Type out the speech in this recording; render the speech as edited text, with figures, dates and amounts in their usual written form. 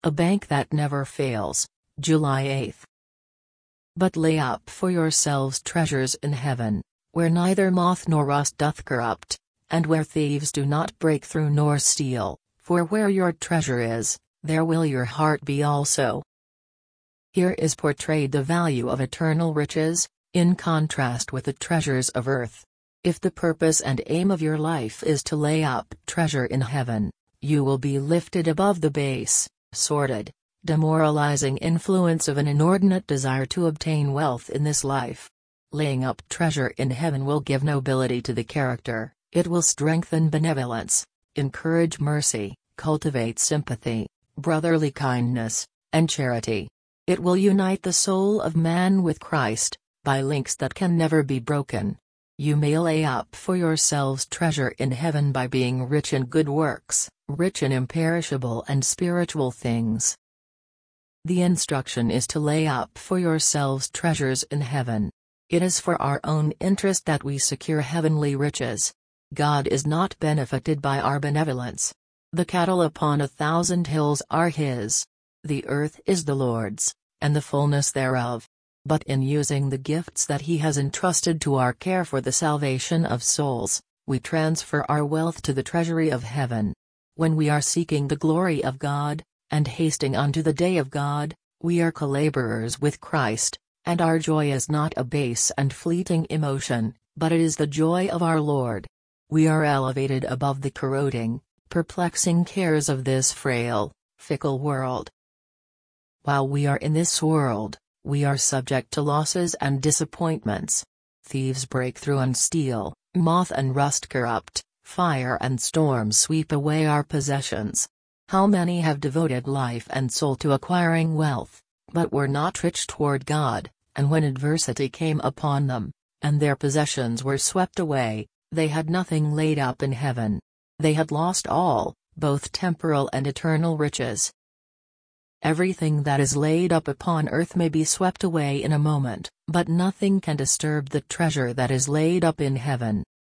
A bank that never fails, July 8. But lay up for yourselves treasures in heaven, where neither moth nor rust doth corrupt, and where thieves do not break through nor steal, for where your treasure is, there will your heart be also. Here is portrayed the value of eternal riches, in contrast with the treasures of earth. If the purpose and aim of your life is to lay up treasure in heaven, you will be lifted above the base, sordid, demoralizing influence of an inordinate desire to obtain wealth in this life. Laying up treasure in heaven will give nobility to the character, it will strengthen benevolence, encourage mercy, cultivate sympathy, brotherly kindness, and charity. It will unite the soul of man with Christ, by links that can never be broken. You may lay up for yourselves treasure in heaven by being rich in good works, rich in imperishable and spiritual things. The instruction is to lay up for yourselves treasures in heaven. It is for our own interest that we secure heavenly riches. God is not benefited by our benevolence. The cattle upon 1,000 hills are His. The earth is the Lord's, and the fullness thereof. But in using the gifts that He has entrusted to our care for the salvation of souls, we transfer our wealth to the treasury of heaven. When we are seeking the glory of God, and hasting unto the day of God, we are co-laborers with Christ, and our joy is not a base and fleeting emotion, but it is the joy of our Lord. We are elevated above the corroding, perplexing cares of this frail, fickle world. While we are in this world, we are subject to losses and disappointments. Thieves break through and steal, moth and rust corrupt, fire and storm sweep away our possessions. How many have devoted life and soul to acquiring wealth, but were not rich toward God, and when adversity came upon them, and their possessions were swept away, they had nothing laid up in heaven. They had lost all, both temporal and eternal riches. Everything that is laid up upon earth may be swept away in a moment, but nothing can disturb the treasure that is laid up in heaven.